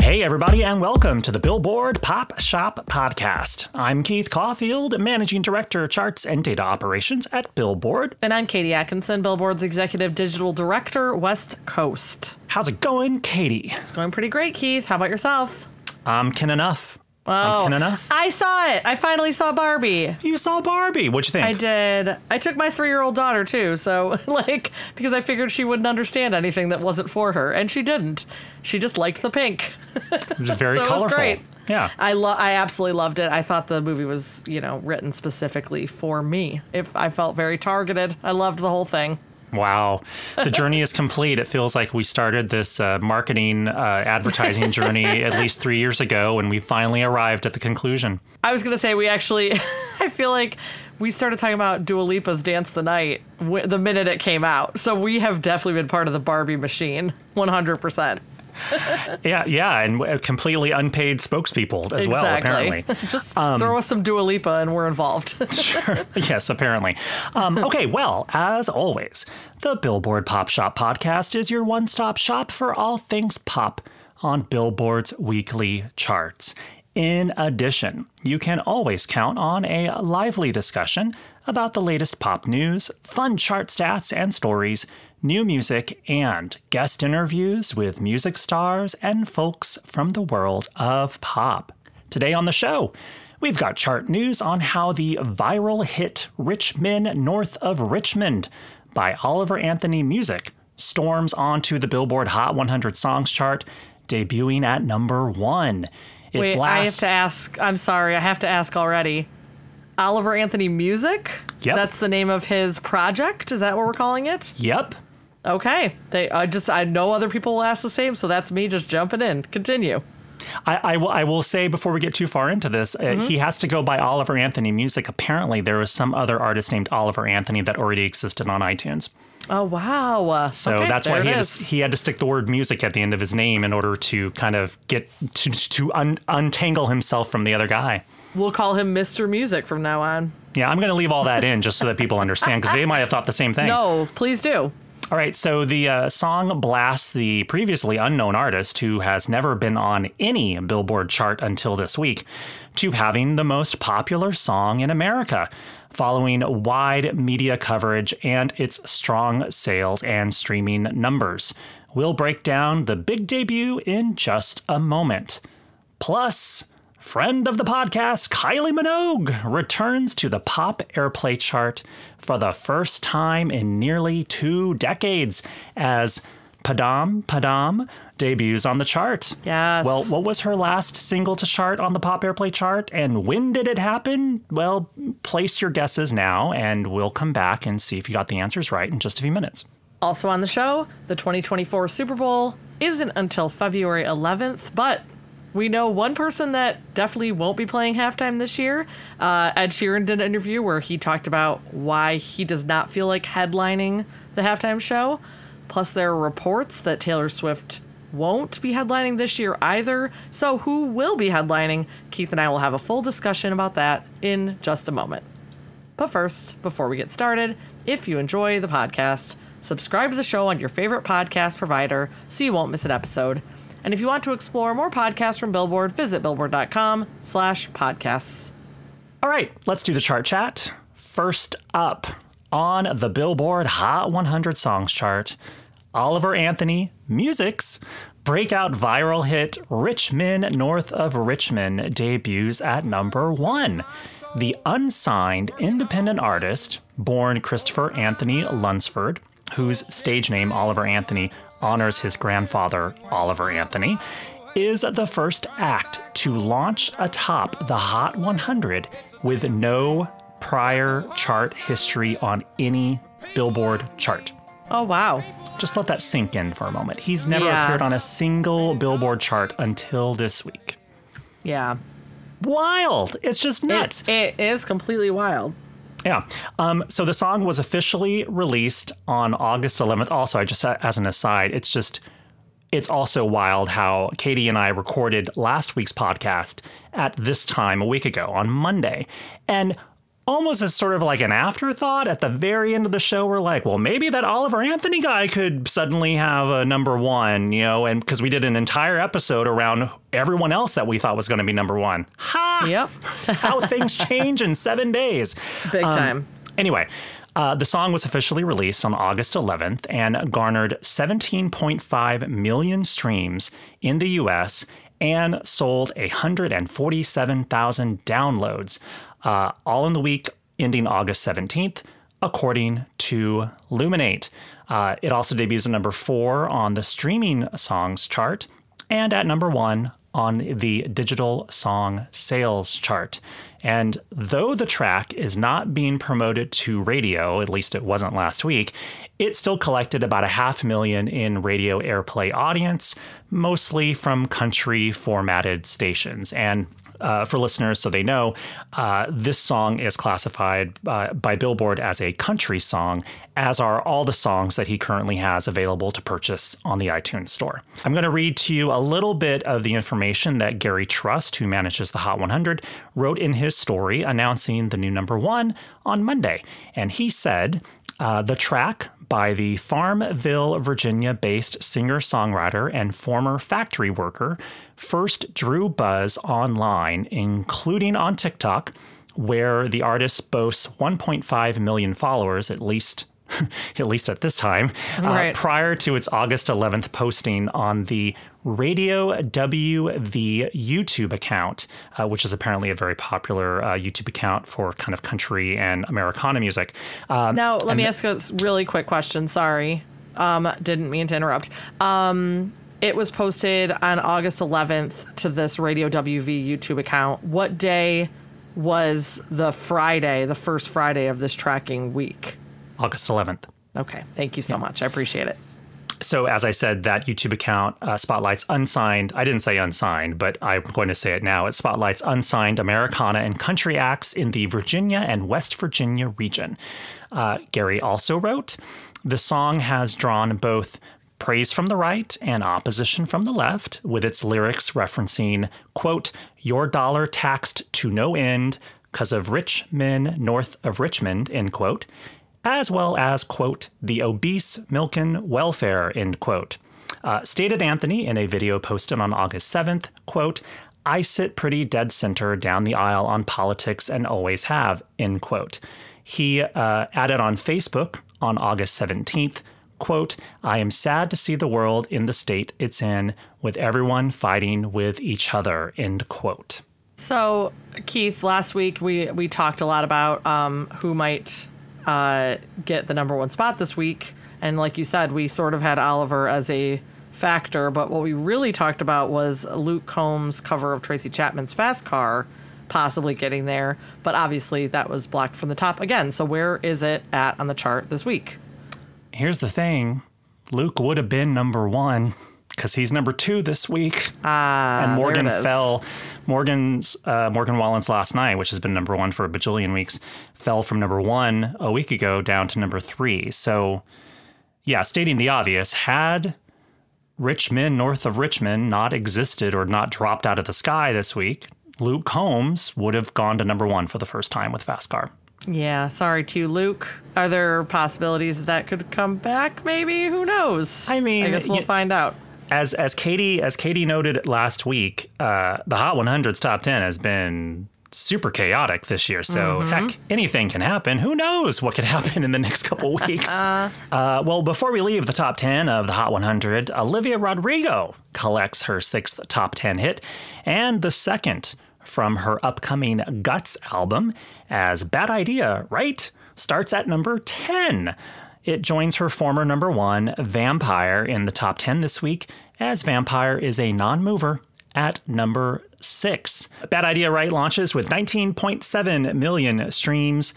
Hey, everybody, and welcome to the Billboard Pop Shop Podcast. I'm Keith Caulfield, Managing Director, Charts and Data Operations at Billboard. And I'm Katie Atkinson, Billboard's Executive Digital Director, West Coast. How's it going, Katie? It's going pretty great, Keith. How about yourself? I'm kin enough. I saw it. I finally saw Barbie. You saw Barbie. What'd you think? I did. I took my 3-year-old daughter, too, so, because I figured she wouldn't understand anything that wasn't for her, and she didn't. She just liked the pink. It was very so colorful. It was great. Yeah. I absolutely loved it. I thought the movie was, written specifically for me. I felt very targeted. I loved the whole thing. Wow. The journey is complete. It feels like we started this marketing advertising journey at least 3 years ago, and we finally arrived at the conclusion. I was going to say I feel like we started talking about Dua Lipa's Dance the Night the minute it came out. So we have definitely been part of the Barbie machine, 100%. Yeah, and completely unpaid spokespeople as well, apparently. Just throw us some Dua Lipa and we're involved. Sure. Yes, apparently. Okay, well, as always, the Billboard Pop Shop Podcast is your one-stop shop for all things pop on Billboard's weekly charts. In addition, you can always count on a lively discussion about the latest pop news, fun chart stats and stories, new music, and guest interviews with music stars and folks from the world of pop. Today on the show, we've got chart news on how the viral hit Rich Men North of Richmond by Oliver Anthony Music storms onto the Billboard Hot 100 Songs chart, debuting at number 1. I have to ask. I'm sorry, I have to ask already. Oliver Anthony Music? Yep. That's the name of his project? Is that what we're calling it? Yep. Okay. I know other people will ask the same, so that's me just jumping in. Continue. I will say before we get too far into this, he has to go by Oliver Anthony Music. Apparently, there was some other artist named Oliver Anthony that already existed on iTunes. Oh, wow. So okay, that's why he had to stick the word music at the end of his name in order to kind of get to untangle himself from the other guy. We'll call him Mr. Music from now on. Yeah, I'm going to leave all that in just so that people understand, because they might have thought the same thing. No, please do. All right, so the song blasts the previously unknown artist, who has never been on any Billboard chart until this week, to having the most popular song in America, following wide media coverage and its strong sales and streaming numbers. We'll break down the big debut in just a moment. Plus, friend of the podcast, Kylie Minogue, returns to the pop airplay chart for the first time in nearly 2 decades as Padam Padam debuts on the chart. Yes. Well, what was her last single to chart on the pop airplay chart, and when did it happen? Well, place your guesses now, and we'll come back and see if you got the answers right in just a few minutes. Also on the show, the 2024 Super Bowl isn't until February 11th, but we know one person that definitely won't be playing halftime this year. Ed Sheeran did an interview where he talked about why he does not feel like headlining the halftime show. Plus, there are reports that Taylor Swift won't be headlining this year either. So who will be headlining? Keith and I will have a full discussion about that in just a moment. But first, before we get started, if you enjoy the podcast, subscribe to the show on your favorite podcast provider so you won't miss an episode. And if you want to explore more podcasts from Billboard, visit billboard.com/podcasts. All right, let's do the chart chat. First up on the Billboard Hot 100 Songs chart, Oliver Anthony Music's breakout viral hit Rich Men North of Richmond debuts at number 1. The unsigned independent artist, born Christopher Anthony Lunsford, whose stage name Oliver Anthony honors his grandfather, Oliver Anthony, is the first act to launch atop the Hot 100 with no prior chart history on any Billboard chart. Oh, wow. Just let that sink in for a moment. He's never appeared on a single Billboard chart until this week. Yeah. Wild. It's just nuts. It is completely wild. Yeah. So the song was officially released on August 11th. Also, just as an aside, it's also wild how Katie and I recorded last week's podcast at this time a week ago on Monday. And almost as sort of like an afterthought at the very end of the show. We're like, well, maybe that Oliver Anthony guy could suddenly have a number one, and because we did an entire episode around everyone else that we thought was going to be number one. Ha! Yep. How things change in 7 days. Big time. Anyway, the song was officially released on August 11th and garnered 17.5 million streams in the U.S. and sold 147,000 downloads, all in the week ending August 17th, according to Luminate. It also debuts at number 4 on the streaming songs chart and at number 1 on the digital song sales chart. And though the track is not being promoted to radio, at least it wasn't last week, it still collected about 500,000 in radio airplay audience, mostly from country formatted stations. And for listeners, so they know, this song is classified by Billboard as a country song, as are all the songs that he currently has available to purchase on the iTunes store. I'm going to read to you a little bit of the information that Gary Trust, who manages the Hot 100, wrote in his story announcing the new number one on Monday. And he said, the track by the Farmville, Virginia-based singer-songwriter and former factory worker first drew buzz online, including on TikTok, where the artist boasts 1.5 million followers, at least at this time, right, prior to its August 11th posting on the Radio WV YouTube account, which is apparently a very popular YouTube account for kind of country and Americana music. Now, let me ask a really quick question. Sorry. Didn't mean to interrupt. It was posted on August 11th to this Radio WV YouTube account. What day was the Friday, the first Friday of this tracking week? August 11th. Okay. Thank you so much. I appreciate it. So as I said, that YouTube account spotlights unsigned, I didn't say unsigned, but I'm going to say it now. It spotlights unsigned Americana and country acts in the Virginia and West Virginia region. Gary also wrote, the song has drawn both praise from the right and opposition from the left, with its lyrics referencing, quote, your dollar taxed to no end 'cause of rich men north of Richmond, end quote, as well as, quote, the obese milkin' welfare, end quote. Stated Anthony in a video posted on August 7th, quote, I sit pretty dead center down the aisle on politics and always have, end quote. He added on Facebook on August 17th, quote, I am sad to see the world in the state it's in, with everyone fighting with each other, end quote. So, Keith, last week we talked a lot about who might get the number one spot this week. And like you said, we sort of had Oliver as a factor, but what we really talked about was Luke Combs' cover of Tracy Chapman's Fast Car possibly getting there. But obviously that was blocked from the top again. So where is it at on the chart this week? Here's the thing. Luke would have been number one because he's number 2 this week. And Morgan fell. Morgan Wallen's Last Night, which has been number 1 for a bajillion weeks, fell from number 1 a week ago down to number 3. So, yeah, stating the obvious, had Rich Men North of Richmond not existed or not dropped out of the sky this week, Luke Combs would have gone to number 1 for the first time with Fast Car. Yeah, sorry to you, Luke. Are there possibilities that could come back? Maybe. Who knows? I mean, I guess we'll find out. As Katie noted last week, the Hot 100's top 10 has been super chaotic this year. So heck, anything can happen. Who knows what could happen in the next couple weeks? Well, before we leave the top 10 of the Hot 100, Olivia Rodrigo collects her 6th top 10 hit and the 2nd from her upcoming Guts album, as Bad Idea, Right? Starts at number 10. It joins her former number 1, Vampire, in the top 10 this week, as Vampire is a non-mover at number 6. Bad Idea, Right launches with 19.7 million streams,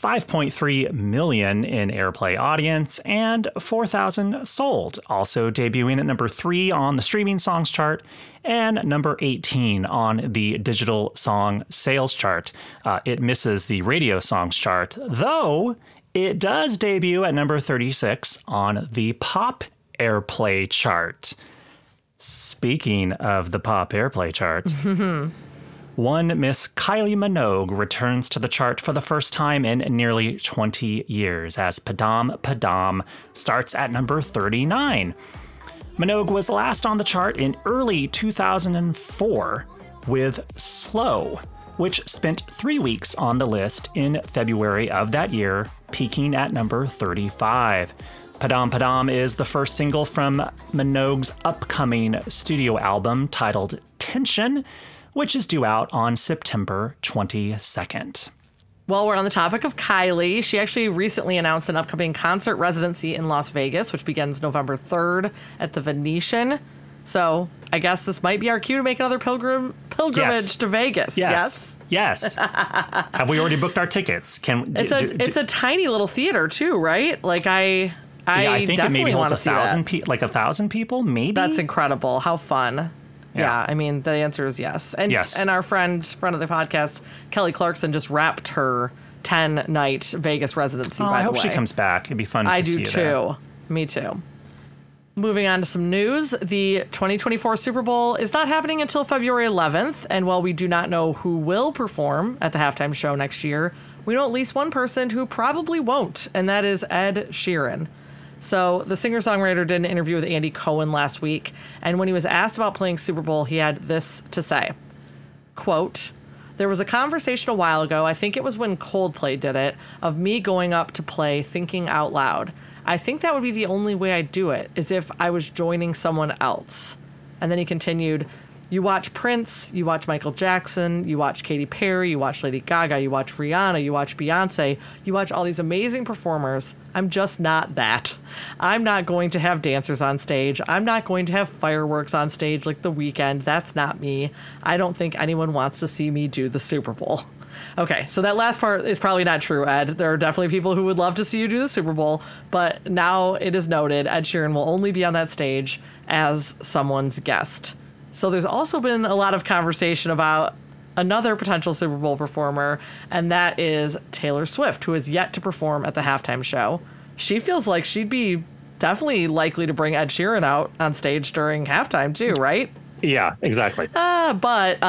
5.3 million in airplay audience, and 4,000 sold. Also debuting at number 3 on the streaming songs chart and number 18 on the digital song sales chart. It misses the radio songs chart, though it does debut at number 36 on the pop airplay chart. Speaking of the pop airplay chart, One Miss Kylie Minogue returns to the chart for the first time in nearly 20 years as Padam Padam starts at number 39. Minogue was last on the chart in early 2004 with Slow, which spent 3 weeks on the list in February of that year, peaking at number 35. Padam Padam is the first single from Minogue's upcoming studio album titled Tension, which is due out on September 22nd. While we're on the topic of Kylie, she actually recently announced an upcoming concert residency in Las Vegas, which begins November 3rd at the Venetian. So I guess this might be our cue to make another pilgrimage to Vegas. Yes. Have we already booked our tickets? It's a tiny little theater too, right? Like I think it maybe holds 1,000 1,000 people, maybe. That's incredible. How fun. Yeah, I mean, the answer is yes. And our friend of the podcast, Kelly Clarkson, just wrapped her 10-night Vegas residency, by the way. I hope she comes back. It'd be fun to see her there. I do, too. Me, too. Moving on to some news, the 2024 Super Bowl is not happening until February 11th, and while we do not know who will perform at the halftime show next year, we know at least one person who probably won't, and that is Ed Sheeran. So the singer-songwriter did an interview with Andy Cohen last week, and when he was asked about playing Super Bowl, he had this to say, quote, "There was a conversation a while ago, I think it was when Coldplay did it, of me going up to play Thinking Out Loud. I think that would be the only way I'd do it, is if I was joining someone else." And then he continued, "You watch Prince, you watch Michael Jackson, you watch Katy Perry, you watch Lady Gaga, you watch Rihanna, you watch Beyonce, you watch all these amazing performers. I'm just not that. I'm not going to have dancers on stage. I'm not going to have fireworks on stage like The Weeknd. That's not me. I don't think anyone wants to see me do the Super Bowl." Okay, so that last part is probably not true, Ed. There are definitely people who would love to see you do the Super Bowl, but now it is noted Ed Sheeran will only be on that stage as someone's guest. So there's also been a lot of conversation about another potential Super Bowl performer, and that is Taylor Swift, who is yet to perform at the halftime show. She feels like she'd be definitely likely to bring Ed Sheeran out on stage during halftime too, right? Yeah, exactly. But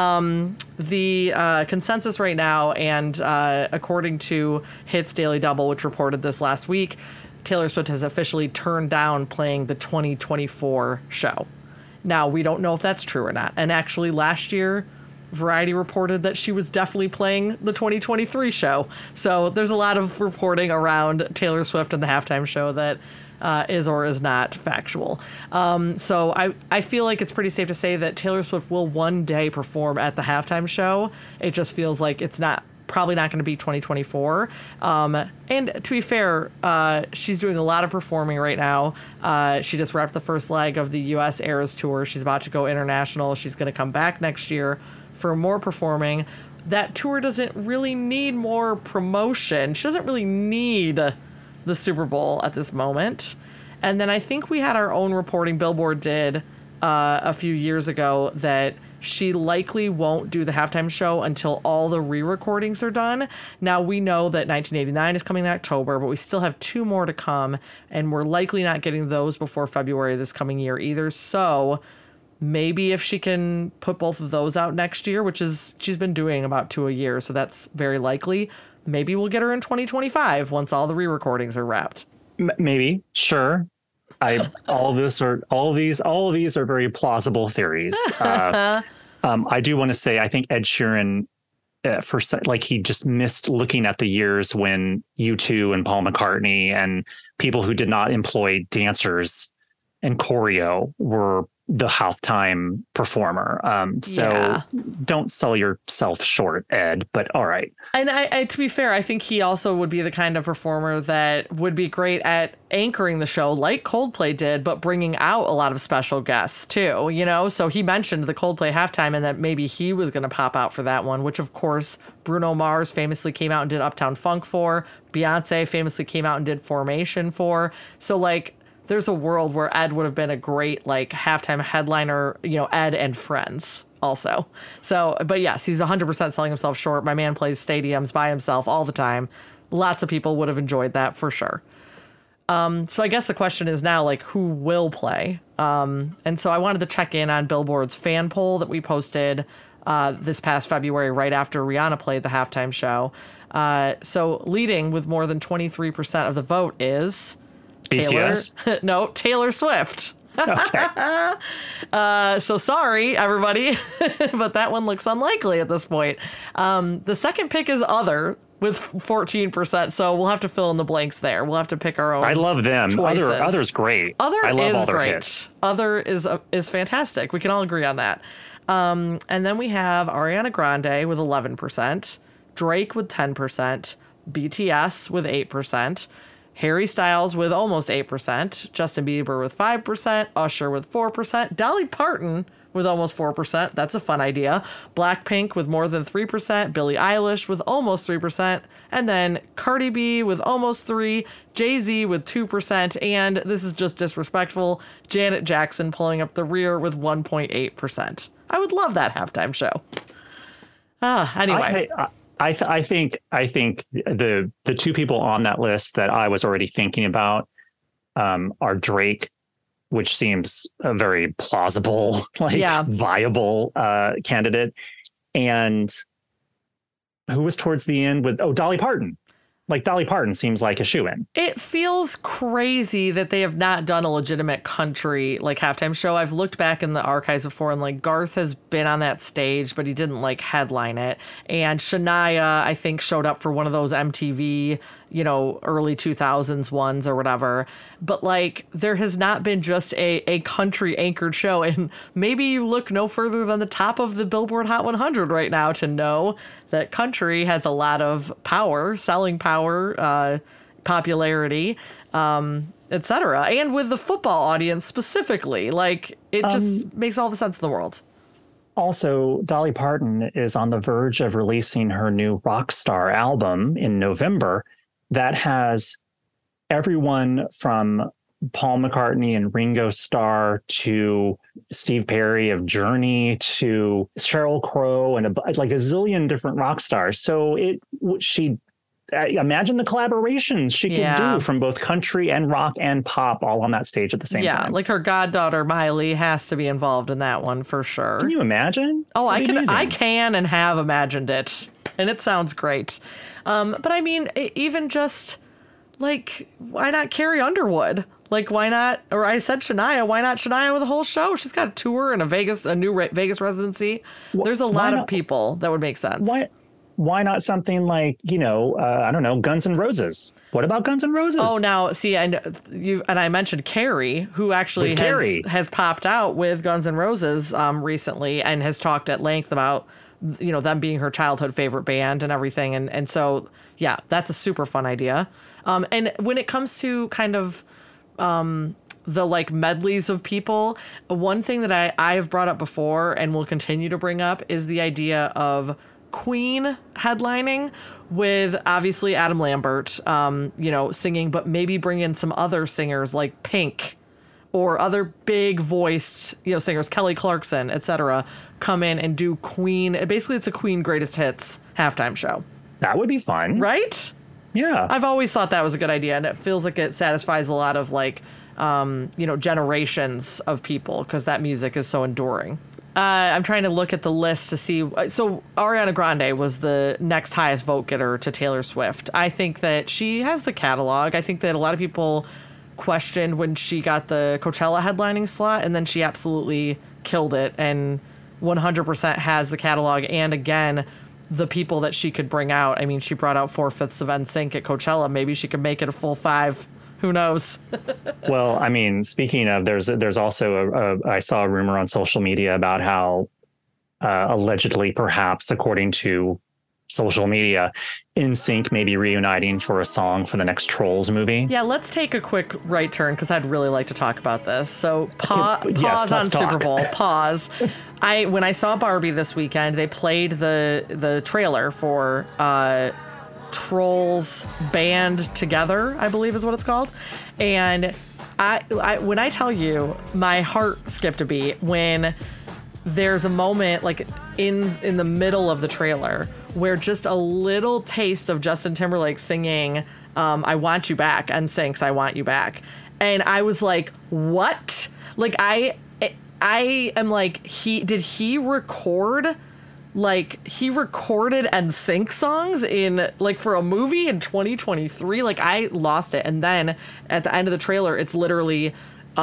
the consensus right now, and according to Hits Daily Double, which reported this last week, Taylor Swift has officially turned down playing the 2024 show. Now, we don't know if that's true or not. And actually, last year, Variety reported that she was definitely playing the 2023 show. So there's a lot of reporting around Taylor Swift and the halftime show that is or is not factual. So I feel like it's pretty safe to say that Taylor Swift will one day perform at the halftime show. It just feels like it's probably not going to be 2024. And to be fair, she's doing a lot of performing right now. She just wrapped the first leg of the U.S. Eras Tour. She's about to go international. She's going to come back next year for more performing. That tour doesn't really need more promotion. She doesn't really need the Super Bowl at this moment. And then I think we had our own reporting, Billboard did a few years ago, that she likely won't do the halftime show until all the re-recordings are done. Now, we know that 1989 is coming in October, but we still have 2 more to come, and we're likely not getting those before February this coming year either. So maybe if she can put both of those out next year, which is she's been doing about 2 a year, so that's very likely, maybe we'll get her in 2025 once all the re-recordings are wrapped. Maybe, sure. All of these are very plausible theories. I do want to say, I think Ed Sheeran, he just missed looking at the years when U2 and Paul McCartney and people who did not employ dancers and choreo were the halftime performer. Don't sell yourself short, Ed, but all right. And I, to be fair, I think he also would be the kind of performer that would be great at anchoring the show like Coldplay did, but bringing out a lot of special guests too, So he mentioned the Coldplay halftime and that maybe he was going to pop out for that one, which of course Bruno Mars famously came out and did Uptown Funk for. Beyonce famously came out and did Formation for. So there's a world where Ed would have been a great halftime headliner, Ed and Friends also. So, but yes, he's 100% selling himself short. My man plays stadiums by himself all the time. Lots of people would have enjoyed that for sure. So I guess the question is now, who will play? And so I wanted to check in on Billboard's fan poll that we posted this past February, right after Rihanna played the halftime show. So leading with more than 23% of the vote is BTS? Taylor Swift. Okay. So sorry, everybody, but that one looks unlikely at this point. The second pick is Other with 14%, so we'll have to fill in the blanks there. We'll have to pick our own. I love them. Other's great. I love all their great. hits. Other is fantastic. We can all agree on that. And then we have Ariana Grande with 11%, Drake with 10%, BTS with 8%, Harry Styles with almost 8%, Justin Bieber with 5%, Usher with 4%, Dolly Parton with almost 4%. That's a fun idea. Blackpink with more than 3%, Billie Eilish with almost 3%, and then Cardi B with almost 3%, Jay-Z with 2%, and this is just disrespectful, Janet Jackson pulling up the rear with 1.8%. I would love that halftime show. Anyway. I think the two people on that list that I was already thinking about are Drake, which seems a very plausible, viable candidate, and who was towards the end with Dolly Parton. Like Dolly Parton seems like a shoo-in. It feels crazy that they have not done a legitimate country like halftime show. I've looked back in the archives before, and like Garth has been on that stage, but he didn't like headline it. And Shania, I think, showed up for one of those MTV, early 2000s ones or whatever. But like there has not been just a country anchored show. And maybe you look no further than the top of the Billboard Hot 100 right now to know that country has a lot of power, selling power, popularity, etc. And with the football audience specifically, like it just makes all the sense in the world. Also, Dolly Parton is on the verge of releasing her new Rockstar album in November that has everyone from Paul McCartney and Ringo Starr to Steve Perry of Journey to Sheryl Crow and like a zillion different rock stars. So imagine the collaborations she could do from both country and rock and pop all on that stage at the same time. Yeah, like her goddaughter Miley has to be involved in that one for sure. Can you imagine? Oh, I can and have imagined it. And it sounds great. But I mean, even just like, why not Carrie Underwood? Like, why not? Or I said Shania. Why not Shania with a whole show? She's got a tour and a new Vegas residency. There's a lot of people that would make sense. Why not something like, I don't know, Guns N' Roses? What about Guns N' Roses? Oh, now, see, and I mentioned Carrie, who actually has popped out with Guns N' Roses recently and has talked at length about, them being her childhood favorite band and everything. And so, yeah, that's a super fun idea. And when it comes to kind of the like medleys of people, one thing that I've brought up before and will continue to bring up is the idea of Queen headlining with obviously Adam Lambert, singing, but maybe bring in some other singers like Pink or other big voiced, singers, Kelly Clarkson, etc., come in and do Queen. Basically, it's a Queen greatest hits halftime show. That would be fun. Right? Yeah. I've always thought that was a good idea, and it feels like it satisfies a lot of like, generations of people because that music is so enduring. I'm trying to look at the list to see. So Ariana Grande was the next highest vote getter to Taylor Swift. I think that she has the catalog. I think that a lot of people questioned when she got the Coachella headlining slot, and then she absolutely killed it and 100% has the catalog. And again, the people that she could bring out. I mean, she brought out 4/5 of NSYNC at Coachella. Maybe she could make it a full 5. Who knows? Well, I mean, speaking of, there's also I saw a rumor on social media about how allegedly, perhaps according to social media, NSYNC may be reuniting for a song for the next Trolls movie. Yeah, let's take a quick right turn because I'd really like to talk about this. So pause on Super Bowl. Pause. When I saw Barbie this weekend, they played the trailer for Trolls Band Together, I believe is what it's called. And I when I tell you, my heart skipped a beat when there's a moment like in the middle of the trailer where just a little taste of Justin Timberlake singing I Want You Back, NSYNC's I Want You Back. And I was like, what? Like I am like, did he record like he recorded NSYNC songs in like for a movie in 2023. Like I lost it. And then at the end of the trailer, it's literally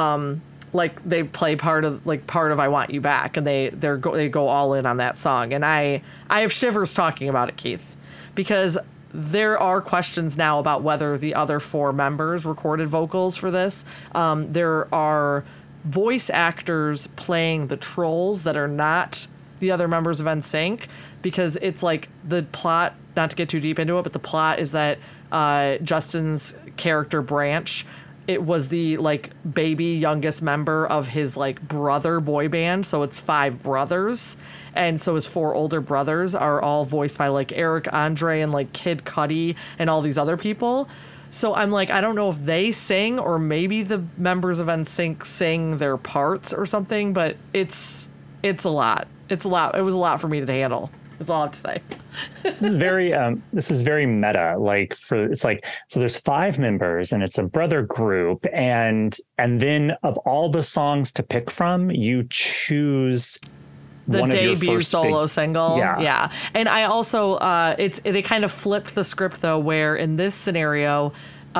like they play part of I Want You Back, and they go all in on that song. And I have shivers talking about it, Keith, because there are questions now about whether the other 4 members recorded vocals for this. There are voice actors playing the trolls that are not the other members of NSYNC, because it's like the plot, not to get too deep into it, but the plot is that Justin's character Branch, it was the like baby youngest member of his like brother boy band. So it's 5 brothers. And so his 4 older brothers are all voiced by like Eric Andre and like Kid Cudi and all these other people. So I'm like, I don't know if they sing or maybe the members of NSYNC sing their parts or something, but it's a lot. It's a lot. It was a lot for me to handle. That's all I have to say. This is very meta. Like so there's 5 members and it's a brother group, and then of all the songs to pick from, you choose the one debut of your first solo single. Yeah. And I also they kind of flipped the script though, where in this scenario,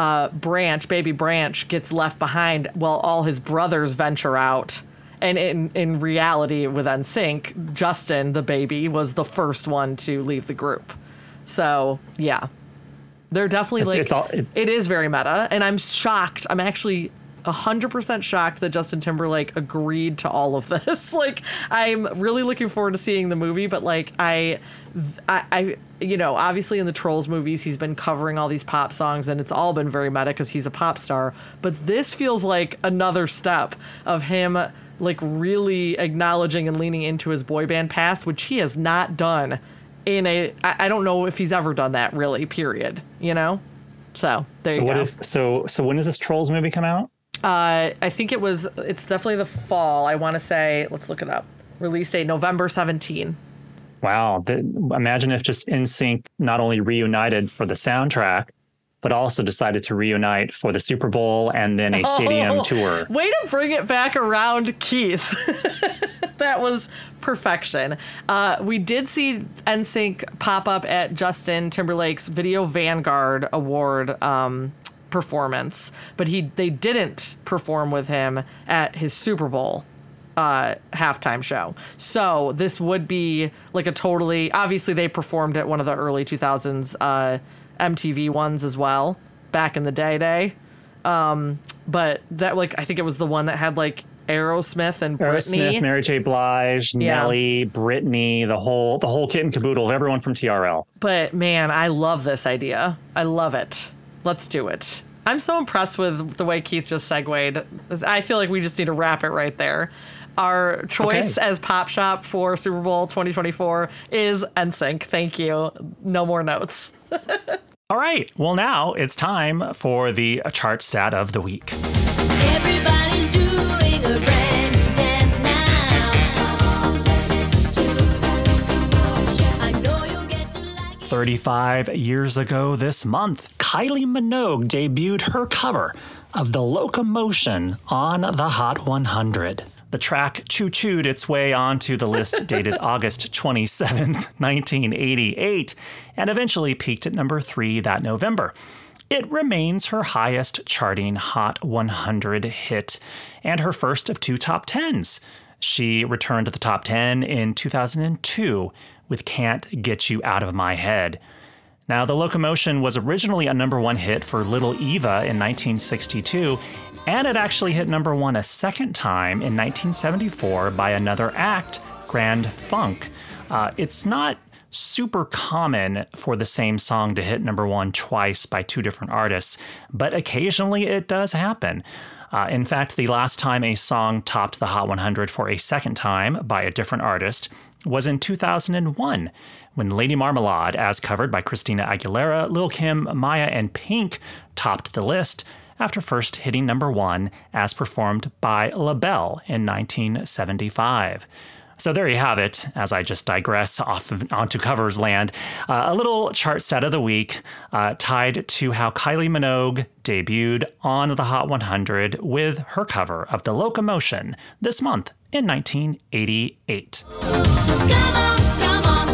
baby Branch gets left behind while all his brothers venture out. And in reality, with NSYNC, Justin, the baby, was the first one to leave the group. So, yeah. They're definitely it is very meta. And I'm shocked. I'm actually 100% shocked that Justin Timberlake agreed to all of this. Like, I'm really looking forward to seeing the movie. But, like, I you know, obviously in the Trolls movies, he's been covering all these pop songs. And it's all been very meta because he's a pop star. But this feels like another step of him like really acknowledging and leaning into his boy band past, which he has not done I don't know if he's ever done that really, period, you know? So there you go. So when does this Trolls movie come out? I think it's definitely the fall. I want to say, let's look it up. Release date, November 17. Wow. Imagine if just NSYNC not only reunited for the soundtrack, but also decided to reunite for the Super Bowl and then a stadium tour. Way to bring it back around, Keith. That was perfection. We did see NSYNC pop up at Justin Timberlake's Video Vanguard Award performance, but they didn't perform with him at his Super Bowl halftime show. So this would be like obviously they performed at one of the early 2000s MTV ones as well, back in the day. But that, like, I think it was the one that had like Aerosmith and Britney, Mary J. Blige, Nelly, Britney, the whole kit and caboodle of everyone from TRL. But man, I love this idea. I love it. Let's do it. I'm so impressed with the way Keith just segued. I feel like we just need to wrap it right there. Our choice as Pop Shop for Super Bowl 2024 is NSYNC. Thank you. No more notes. All right. Well, now it's time for the chart stat of the week. Everybody's doing a brand new dance now. I know you'll get to like it. 35 years ago this month, Kylie Minogue debuted her cover of The Locomotion on the Hot 100. The track choo-chooed its way onto the list dated August 27th, 1988, and eventually peaked at number 3 that November. It remains her highest charting Hot 100 hit and her first of 2 top 10s. She returned to the top 10 in 2002 with Can't Get You Out of My Head. Now, The Locomotion was originally a number 1 hit for Little Eva in 1962, and it actually hit number 1 a second time in 1974 by another act, Grand Funk. It's not super common for the same song to hit number 1 twice by 2 different artists, but occasionally it does happen. In fact, the last time a song topped the Hot 100 for a second time by a different artist was in 2001, when Lady Marmalade, as covered by Christina Aguilera, Lil' Kim, Maya, and Pink, topped the list after first hitting number 1 as performed by LaBelle in 1975. So there you have it, as I just digress onto covers land. A little chart stat of the week tied to how Kylie Minogue debuted on the Hot 100 with her cover of The Locomotion this month in 1988. So come on,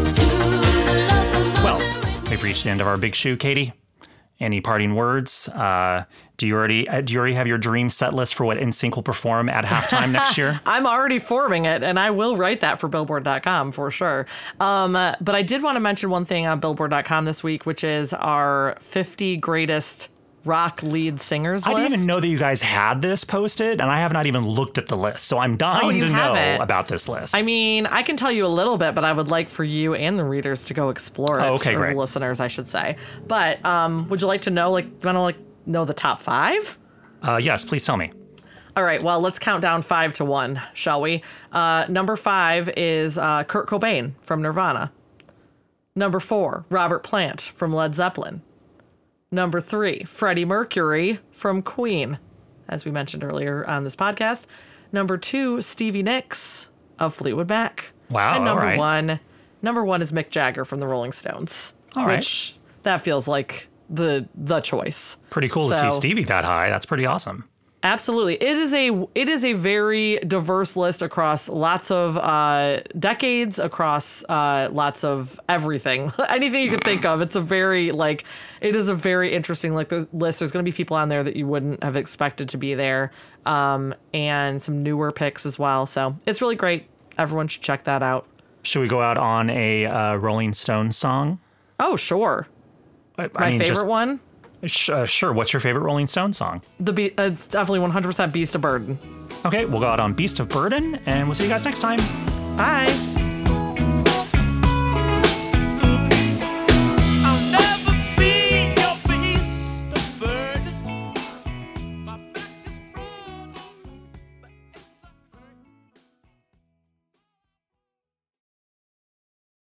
reached the end of our big shoe, Katie. Any parting words? Do you already have your dream set list for what NSYNC will perform at halftime next year? I'm already forming it, and I will write that for Billboard.com for sure. But I did want to mention one thing on Billboard.com this week, which is our 50 greatest rock lead singers I list. didn't even know that you guys had this posted, and I have not even looked at the list. So I'm dying to know about this list. I mean, I can tell you a little bit, but I would like for you and the readers to go explore it. Oh, okay, or great. the listeners, I should say. But would you like to know, know the top 5? Yes, please tell me. All right, well, let's count down 5 to 1, shall we? Number 5 is Kurt Cobain from Nirvana. Number 4, Robert Plant from Led Zeppelin. Number 3, Freddie Mercury from Queen, as we mentioned earlier on this podcast. Number 2, Stevie Nicks of Fleetwood Mac. Wow, and all right. number 1 is Mick Jagger from the Rolling Stones. All right. Which that feels like the choice. Pretty cool to see Stevie that high. That's pretty awesome. Absolutely. It is a very diverse list across lots of decades, across lots of everything. Anything you could think of. It is a very interesting list. There's going to be people on there that you wouldn't have expected to be there, and some newer picks as well. So it's really great. Everyone should check that out. Should we go out on a Rolling Stones song? Oh, sure. My favorite one? Sure. What's your favorite Rolling Stones song? It's definitely 100% Beast of Burden. Okay, we'll go out on Beast of Burden, and we'll see you guys next time. Bye.